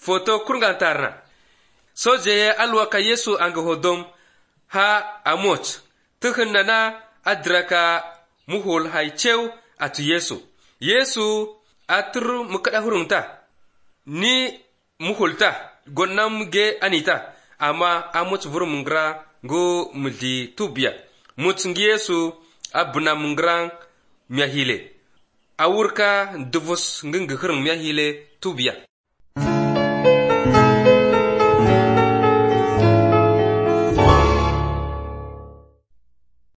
foto kurgantarna. Soje alwa ka Yesu anga hodom ha amot. Tukhun nana adraka muhol hay chew atu Yesu. Yesu atur mukada hurunta. Ni muhulta gonnam ge anita. Ama amot vurmungra go multi tubya. Mutngi Yesu abuna mungrang myahile. Awurka duvus ngingkhirng myahile tubya.